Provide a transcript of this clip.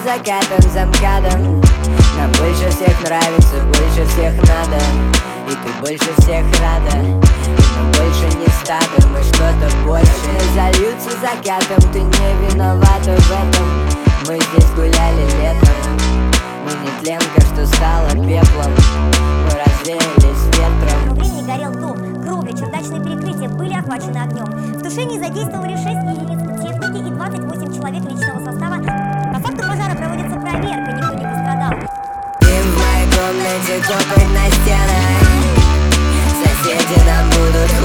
закатом, за МКАДом. Нам больше всех нравится, больше всех надо. И ты больше всех рада. И мы больше не стадо, мы что-то больше. Зальются закатом, ты не виновата в этом. Мы здесь гуляли летом. Мы не тленка, что стала пеплом. Мы развеялись ветром. В времени горел дом, кровля, чердачные перекрытия были охвачены огнем. В тушении задействовали 6 единиц техники и 28 человек личного состава. По факту пожара проводится проверка, никто не пострадал. Им в моей комнате топать на стенах. Соседи нам будут